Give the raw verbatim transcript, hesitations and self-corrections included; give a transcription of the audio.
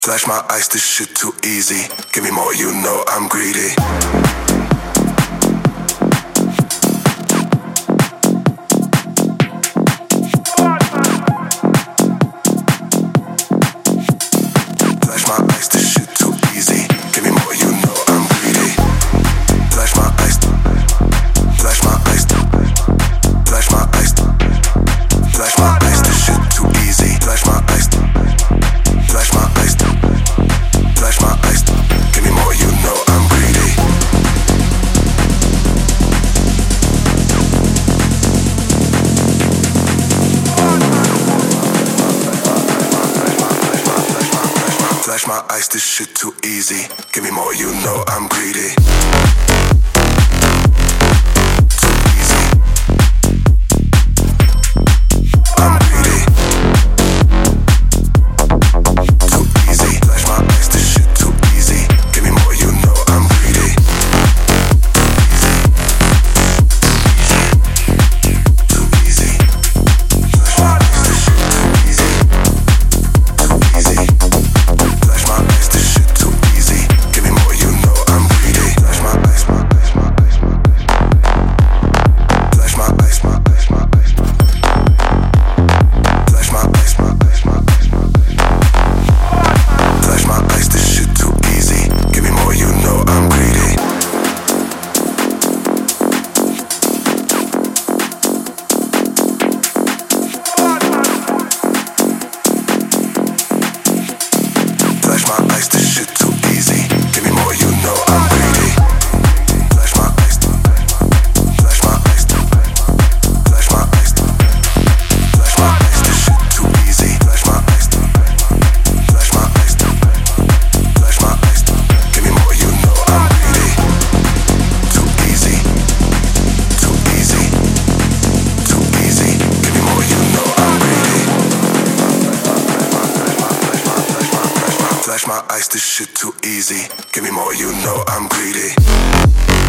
Flash my ice, this shit too easy. Give me more, you know I'm greedy. Flash my ice, this shit too easy. Give me more, you know I'm greedy. Flash my ice, flash my ice, flash my ice, flash my ice, this shit too easy. Flash my ice, flash my ice, flash my ice. Give me more, you know I'm greedy. Flash my ice, this shit too easy. Give me more, you know I'm greedy. Too easy. I'm greedy. Too easy. Flash my ice, this shit too easy. Give me more, you know I'm greedy. Too easy. Flash my ice, this shit too easy. Too easy. Flash my ice, this shit too easy. Give me more, you know I'm greedy. Flash my ice, my ice, my ice, my ice. Flash my ice, my ice, my ice, my ice. Flash my ice, my ice, my ice, my ice. Flash my ice, this shit too easy. Give me more, you know I'm greedy. Flash my ice, this shit too easy. Give me more, you know I'm greedy. Flash my ice, flash my ice, flash my ice, flash my ice, this shit too easy. Flash my ice, flash my ice, flash my ice. Give me more, you know I'm greedy. Too easy, too easy, too easy. Give me more, you know I'm greedy. Flash my ice, this shit too easy. Give me more, you know I'm greedy.